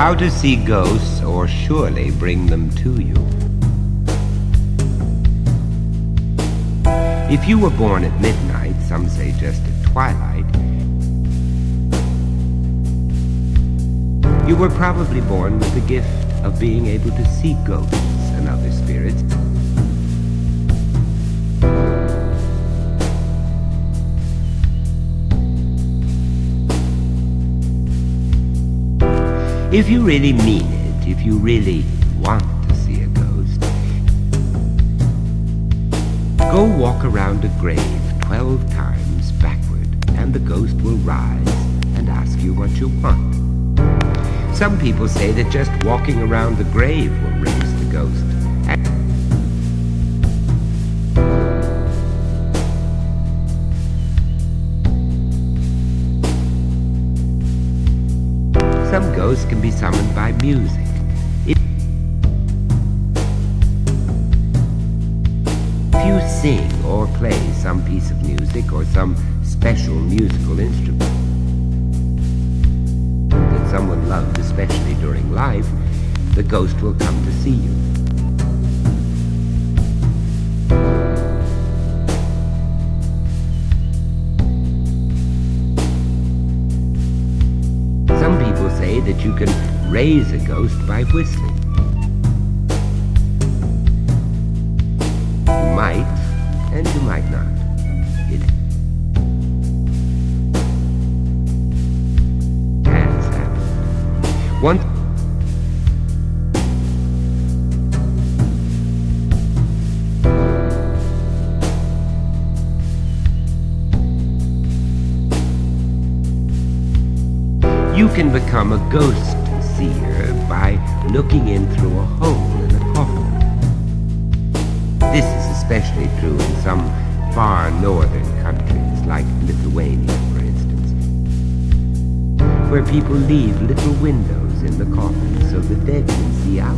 How to see ghosts or surely bring them to you. If you were born at midnight, some say just at twilight, you were probably born with the gift of being able to see ghosts and other spirits. If you really mean it, if you really want to see a ghost, go walk around a grave 12 times backward, and the ghost will rise and ask you what you want. Some people say that just walking around the grave will raise the ghost. Some ghosts can be summoned by music. If you sing or play some piece of music or some special musical instrument that someone loved, especially during life, the ghost will come to see you. Some people say that you can raise a ghost by whistling. You might, and you might not. It has happened. Once you can become a ghost seer by looking in through a hole in a coffin. This is especially true in some far northern countries, like Lithuania, for instance, where people leave little windows in the coffin so the dead can see out.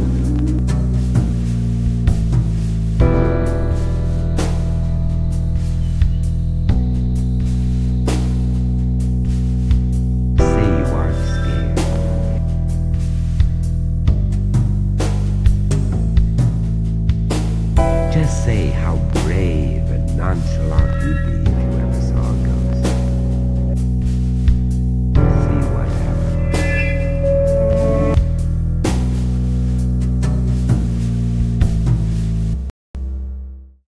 Just say how brave and nonchalant you'd be